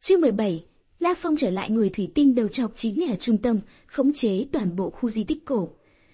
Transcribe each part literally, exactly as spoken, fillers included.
Chương mười bảy, La Phong trở lại người thủy tinh đầu trọc chính là trung tâm, khống chế toàn bộ khu di tích cổ.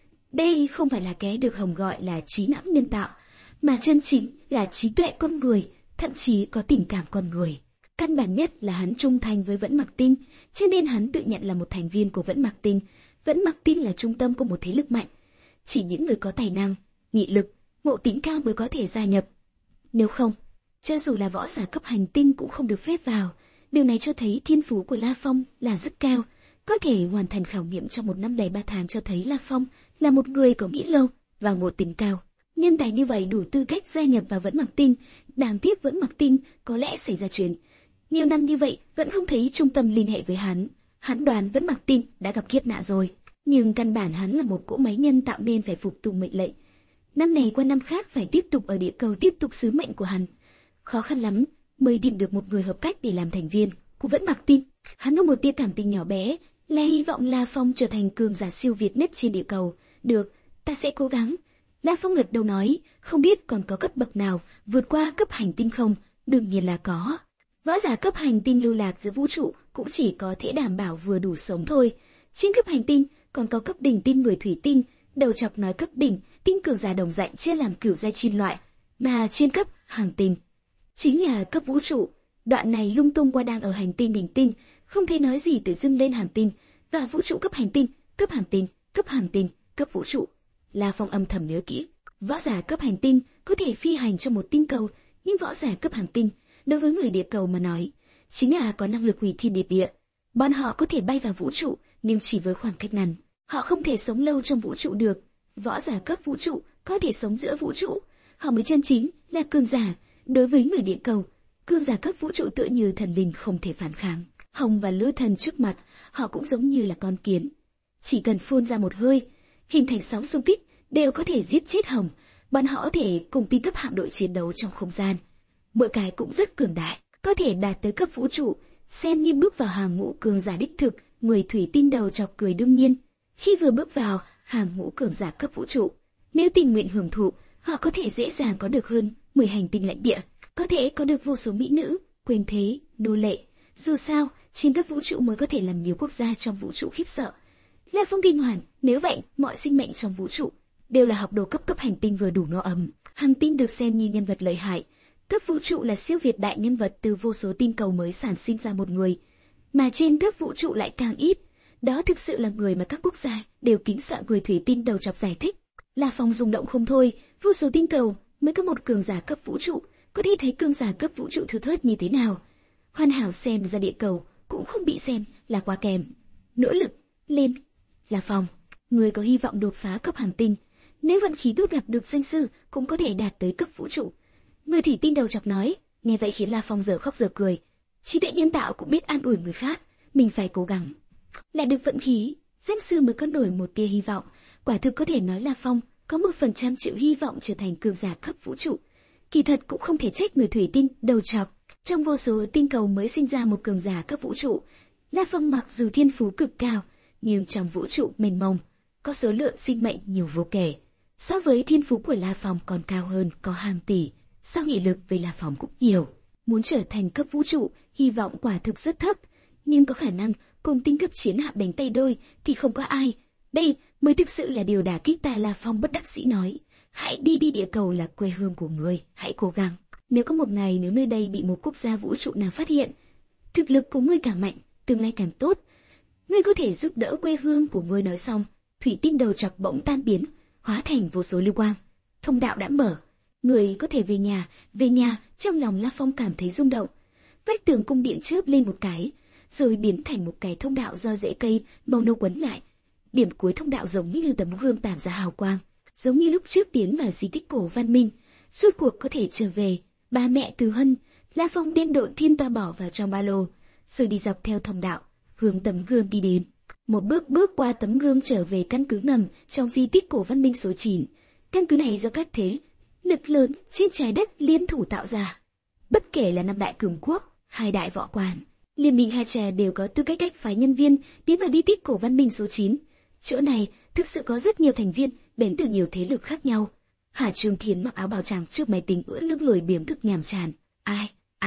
Đây không phải là cái được Hồng gọi là trí não nhân tạo, mà chân chính là trí tuệ con người, thậm chí có tình cảm con người. Căn bản nhất là hắn trung thành với Vẫn Mặc Tinh, cho nên hắn tự nhận là một thành viên của Vẫn Mặc Tinh. Vẫn Mặc Tinh là trung tâm của một thế lực mạnh. Chỉ những người có tài năng, nghị lực, ngộ tính cao mới có thể gia nhập. Nếu không, cho dù là võ giả cấp hành tinh cũng không được phép vào. Điều này cho thấy thiên phú của La Phong là rất cao, có thể hoàn thành khảo nghiệm trong một năm đầy ba tháng, cho thấy La Phong là một người có nghĩ lâu và ngộ tính cao. Nhân tài như vậy đủ tư cách gia nhập vào Vẫn Mặc Tinh. Đáng tiếc Vẫn Mặc Tinh có lẽ xảy ra chuyện. Nhiều năm như vậy vẫn không thấy trung tâm liên hệ với hắn. Hắn đoán Vẫn Mặc Tinh đã gặp kiếp nạn rồi, nhưng căn bản hắn là một cỗ máy nhân tạo nên phải phục tùng mệnh lệnh. Năm này qua năm khác phải tiếp tục ở địa cầu tiếp tục sứ mệnh của hắn. Khó khăn lắm mới tìm được một người hợp cách để làm thành viên của Vẫn Mặc Tinh. Hắn có một tia cảm tình nhỏ bé, là hy vọng La Phong trở thành cường giả siêu việt nhất trên địa cầu. Được, ta sẽ cố gắng. La Phong gật đầu nói, không biết còn có cấp bậc nào vượt qua cấp hành tinh không? Đương nhiên là có. Võ giả cấp hành tinh lưu lạc giữa vũ trụ cũng chỉ có thể đảm bảo vừa đủ sống thôi. Trên cấp hành tinh còn có cấp đỉnh tinh người thủy tinh. Đầu chọc nói cấp đỉnh tinh cường giả đồng dạng chia làm cửu giai chín loại, mà trên cấp hành tinh chính là cấp vũ trụ. Đoạn này lung tung qua đang ở hành tinh đỉnh tinh, không thể nói gì tự dưng lên hành tinh và vũ trụ cấp hành tinh, cấp hành tinh, cấp hành tinh, cấp vũ trụ. La Phong âm thầm nhớ kỹ, võ giả cấp hành tinh có thể phi hành trong một tinh cầu, nhưng võ giả cấp hành tinh đối với người địa cầu mà nói chính là có năng lực hủy thiên diệt địa. Bọn họ có thể bay vào vũ trụ, nhưng chỉ với khoảng cách ngắn. Họ không thể sống lâu trong vũ trụ được. Võ giả cấp vũ trụ có thể sống giữa vũ trụ, họ mới chân chính là cường giả. Đối với người địa cầu, cường giả cấp vũ trụ tựa như thần linh không thể phản kháng. Hồng và lửa thần trước mặt, họ cũng giống như là con kiến. Chỉ cần phun ra một hơi, hình thành sóng xung kích, đều có thể giết chết Hồng. Bọn họ có thể cùng phi cấp hạm đội chiến đấu trong không gian. Mỗi cái cũng rất cường đại, có thể đạt tới cấp vũ trụ, xem như bước vào hàng ngũ cường giả đích thực. Người thủy tinh đầu chọc cười đương nhiên. Khi vừa bước vào hàng ngũ cường giả cấp vũ trụ, nếu tình nguyện hưởng thụ, họ có thể dễ dàng có được hơn mười hành tinh lãnh địa, có thể có được vô số mỹ nữ, quyền thế, nô lệ. Dù sao, trên cấp vũ trụ mới có thể làm nhiều quốc gia trong vũ trụ khiếp sợ. La Phong kinh hoàn, nếu vậy, mọi sinh mệnh trong vũ trụ đều là học đồ cấp cấp hành tinh vừa đủ no ấm. Hành tinh được xem như nhân vật lợi hại, cấp vũ trụ là siêu việt đại nhân vật, từ vô số tinh cầu mới sản sinh ra một người, mà trên cấp vũ trụ lại càng ít. Đó thực sự là người mà các quốc gia đều kính sợ. Người thủy tinh đầu chọc giải thích. La Phong rung động không thôi, vô số tinh cầu mới có một cường giả cấp vũ trụ, có thể thấy cường giả cấp vũ trụ thưa thớt như thế nào. Hoàn hảo xem ra địa cầu cũng không bị xem là quá kém. Nỗ lực lên, La Phong, người có hy vọng đột phá cấp hành tinh. Nếu vận khí tốt gặp được danh sư, cũng có thể đạt tới cấp vũ trụ. Người thủy tinh đầu chọc nói. Nghe vậy khiến La Phong giờ khóc giờ cười. Trí tuệ nhân tạo cũng biết an ủi người khác, mình phải cố gắng. Lại được vận khí, danh sư mới có nổi một tia hy vọng. Quả thực có thể nói La Phong có một phần trăm triệu hy vọng trở thành cường giả cấp vũ trụ. Kỳ thật cũng không thể trách người thủy tinh đầu chọc. Trong vô số tinh cầu mới sinh ra một cường giả cấp vũ trụ. La Phong mặc dù thiên phú cực cao, nhưng trong vũ trụ mênh mông có số lượng sinh mệnh nhiều vô kể. So với thiên phú của La Phong còn cao hơn, có hàng tỷ. Sao nghị lực về La Phong cũng nhiều. Muốn trở thành cấp vũ trụ, hy vọng quả thực rất thấp, nhưng có khả năng cùng tinh cấp chiến hạm đánh tay đôi thì không có ai. Đây mới thực sự là điều đả kích ta. La Phong bất đắc dĩ nói. Hãy đi đi, địa cầu là quê hương của người, hãy cố gắng. Nếu có một ngày nếu nơi đây bị một quốc gia vũ trụ nào phát hiện, thực lực của ngươi càng mạnh, tương lai càng tốt, ngươi có thể giúp đỡ quê hương của ngươi. Nói xong, thủy tinh đầu chọc bỗng tan biến, hóa thành vô số lưu quang. Thông đạo đã mở, người có thể về nhà, về nhà. Trong lòng La Phong cảm thấy rung động. Vách tường cung điện chớp lên một cái, rồi biến thành một cái thông đạo do rễ cây màu nâu quấn lại. Điểm cuối thông đạo giống như tấm gương tản ra hào quang, giống như lúc trước tiến vào di tích cổ văn minh, rốt cuộc có thể trở về. Ba mẹ Từ Hân, La Phong đem Độn Thiên Toa bỏ vào trong ba lô, rồi đi dọc theo thông đạo, hướng tấm gương đi đến. Một bước bước qua tấm gương trở về căn cứ ngầm trong di tích cổ văn minh số chín. Căn cứ này do các thế lực lớn trên trái đất liên thủ tạo ra. Bất kể là năm đại cường quốc, hai đại võ quan, liên minh hai trà đều có tư cách cách phái nhân viên tiến vào di tích cổ văn minh số chín. Chỗ này thực sự có rất nhiều thành viên đến từ nhiều thế lực khác nhau. Hà Trương Thiến mặc áo bào trắng trước máy tính ưỡn lưng lười biếng thức nhàm chán. Ai, ai,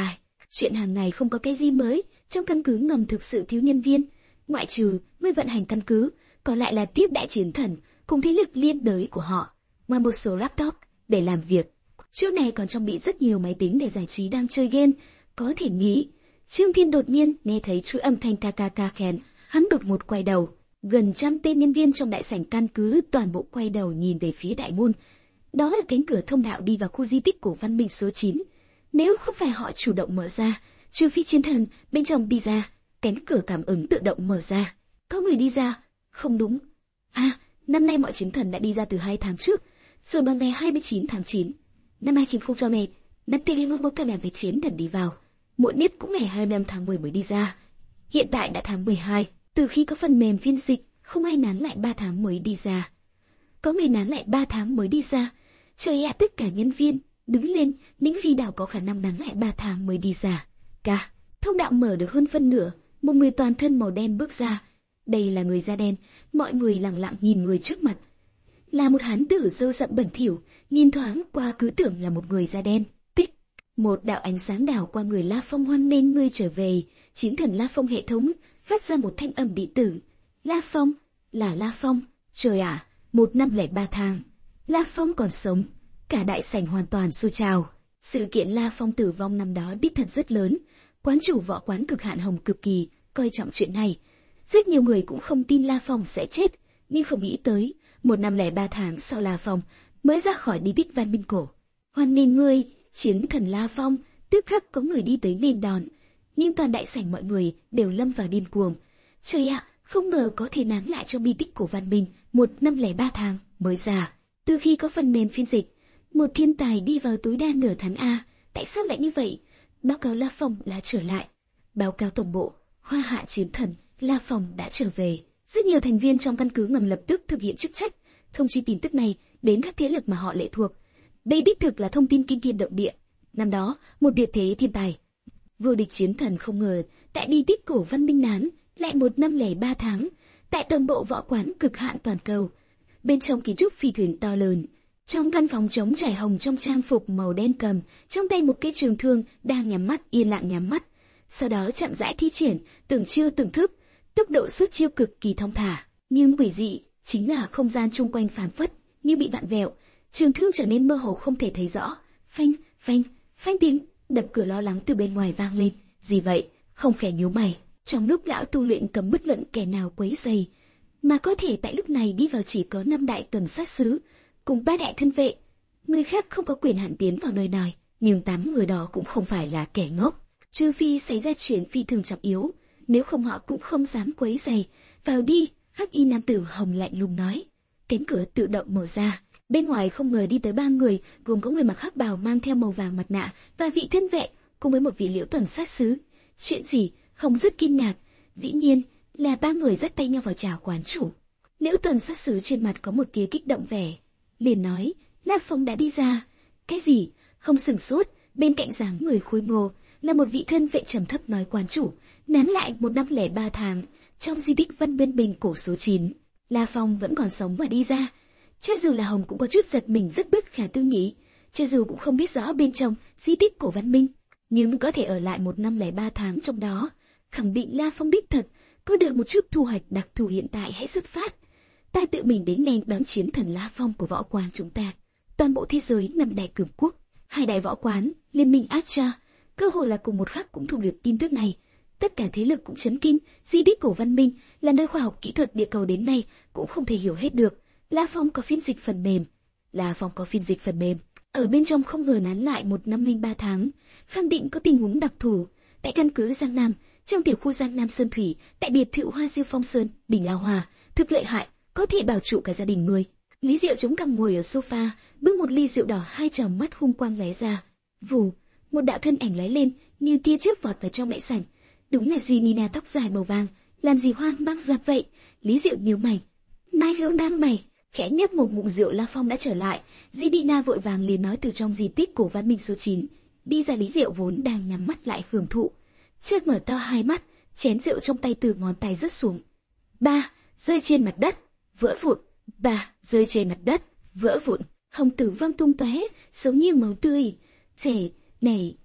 Chuyện hàng ngày không có cái gì mới, trong căn cứ ngầm thực sự thiếu nhân viên, ngoại trừ người vận hành căn cứ, còn lại là tiếp đại chiến thần cùng thế lực liên đới của họ, ngoài một số laptop để làm việc. Chỗ này còn trang bị rất nhiều máy tính để giải trí đang chơi game. Có thể nghĩ, Trương Thiên đột nhiên nghe thấy chuỗi âm thanh ca ca ca khen, hắn đột ngột quay đầu. Gần trăm tên nhân viên trong đại sảnh căn cứ toàn bộ quay đầu nhìn về phía đại môn. Đó là cánh cửa thông đạo đi vào khu di tích cổ văn minh số chín. Nếu không phải họ chủ động mở ra, trừ phi chiến thần bên trong đi ra, cánh cửa cảm ứng tự động mở ra. Có người đi ra? Không đúng. À, năm nay mọi chiến thần đã đi ra từ hai tháng trước, rồi vào ngày hai mươi chín tháng chín. Năm hai nghìn không trăm mười, năm Telegram một các về chiến thần đi vào. Muộn nhất cũng ngày hai mươi lăm tháng mười mới đi ra. Hiện tại đã tháng mười hai, từ khi có phần mềm phiên dịch, không ai nán lại ba tháng mới đi ra. Có người nán lại ba tháng mới đi ra. Trời ạ, tất cả nhân viên đứng lên, những phi đảo có khả năng nán lại ba tháng mới đi ra. Cả thông đạo mở được hơn phân nửa, một người toàn thân màu đen bước ra. Đây là người da đen, mọi người lặng lặng nhìn người trước mặt. Là một hán tử râu rậm bẩn thỉu, nhìn thoáng qua cứ tưởng là một người da đen. Tích, một đạo ánh sáng đảo qua người La Phong, hoan nghênh ngươi trở về. Chiến thần La Phong hệ thống phát ra một thanh âm điện tử. La Phong, là La Phong. Trời ạ, một năm lẻ ba tháng, La Phong còn sống. Cả đại sảnh hoàn toàn sôi trào. Sự kiện La Phong tử vong năm đó đích thật rất lớn. Quán chủ võ quán Cực Hạn Hồng cực kỳ coi trọng chuyện này. Rất nhiều người cũng không tin La Phong sẽ chết, nhưng không nghĩ tới một năm lẻ ba tháng sau La Phong mới ra khỏi di tích văn minh cổ. Hoan nghênh ngươi, chiến thần La Phong. Tức khắc có người đi tới nền đòn, nhưng toàn đại sảnh mọi người đều lâm vào điên cuồng. Trời ạ, không ngờ có thể nán lại trong di tích cổ văn minh một năm lẻ ba tháng mới ra. Từ khi có phần mềm phiên dịch, một thiên tài đi vào tối đa nửa tháng a. Tại sao lại như vậy? Báo cáo La Phong là trở lại. Báo cáo tổng bộ, Hoa Hạ chiến thần La Phong đã trở về. Rất nhiều thành viên trong căn cứ ngầm lập tức thực hiện chức trách, thông chi tin tức này đến các thế lực mà họ lệ thuộc. Đây đích thực là thông tin kinh thiên động địa. Năm đó, một tuyệt thế thiên tài, vô địch chiến thần không ngờ tại di tích cổ văn minh nán lại một năm lẻ ba tháng tại tổng bộ võ quán Cực Hạn toàn cầu. Bên trong kiến trúc phi thuyền to lớn, trong căn phòng trống trải hồng trong trang phục màu đen, cầm trong tay một cây trường thương, đang nhắm mắt yên lặng nhắm mắt. Sau đó chậm rãi thi triển từng chiêu từng thức, tốc độ xuất chiêu cực kỳ thong thả. Nhưng quỷ dị chính là không gian chung quanh phảng phất như bị vặn vẹo, trường thương trở nên mơ hồ không thể thấy rõ. Phanh, phanh, phanh, tiếng đập cửa lo lắng từ bên ngoài vang lên. Gì vậy? Không khẽ nhíu mày. Trong lúc lão tu luyện cấm bất luận kẻ nào quấy rầy, mà có thể tại lúc này đi vào chỉ có năm đại tuần sát sứ cùng ba đại thân vệ. Người khác không có quyền hạn tiến vào nơi này, nhưng tám người đó cũng không phải là kẻ ngốc. Trừ phi xảy ra chuyện phi thường trọng yếu, nếu không họ cũng không dám quấy rầy. Vào đi, hắc y nam tử hồng lạnh lùng nói. Cánh cửa tự động mở ra. Bên ngoài không ngờ đi tới ba người, gồm có người mặc hắc bào mang theo màu vàng mặt nạ và vị thân vệ, cùng với một vị liễu tuần sát sứ. Chuyện gì? Hồng rất kinh ngạc. Dĩ nhiên là ba người dắt tay nhau vào chào quán chủ. Liễu tuần sát sứ trên mặt có một tia kích động vẻ, liền nói: La Phong đã đi ra. Cái gì? Không sừng sốt. Bên cạnh dáng người khôi ngô là một vị thân vệ trầm thấp nói: quán chủ nán lại một năm lẻ ba tháng trong di tích văn bên bình cổ số chín. La Phong vẫn còn sống và đi ra. Cho dù là Hồng cũng có chút giật mình, rất bất khả tư nghị. Cho dù cũng không biết rõ bên trong di tích cổ văn minh, nhưng có thể ở lại một năm lẻ ba tháng trong đó, khẳng định La Phong đích thật có được một chút thu hoạch đặc thù. Hiện tại hãy xuất phát. Ta tự mình đến nền đón chiến thần La Phong của võ quán chúng ta. Toàn bộ thế giới năm đại cường quốc, hai đại võ quán, liên minh Acha, cơ hội là cùng một khắc cũng thu được tin tức này. Tất cả thế lực cũng chấn kinh. Di tích cổ văn minh là nơi khoa học kỹ thuật địa cầu đến nay cũng không thể hiểu hết được. La Phong có phiên dịch phần mềm. La Phong có phiên dịch phần mềm. Ở bên trong không ngờ nán lại một năm linh ba tháng, khẳng định có tình huống đặc thù. Tại căn cứ Giang Nam, trong tiểu khu Giang Nam Sơn Thủy, tại biệt thự Hoa Diêu Phong Sơn, Bình Lao Hòa, thực lợi hại, có thể bảo trụ cả gia đình người. Lý Diệu chống cằm ngồi ở sofa, bưng một ly rượu đỏ, hai tròng mắt hung quang lóe ra. Vù, một đạo thân ảnh lóe lên, như tia chớp vọt vào trong đại sảnh. Đúng là Ginina tóc dài màu vàng, làm gì hoang mang giật vậy? Lý Diệu nhíu mày. Mai rượu đang mày, khẽ nhấp một ngụm rượu. La Phong đã trở lại. Ginina vội vàng liền nói từ trong di tích cổ văn minh số chín đi ra. Lý Diệu vốn đang nhắm mắt lại hưởng thụ, chợt mở to hai mắt, chén rượu trong tay từ ngón tay rớt xuống. Ba, rơi trên mặt đất, vỡ vụn. Ba, rơi trên mặt đất, vỡ vụn. Hồng tử văng tung tóe, giống như máu tươi. Thể này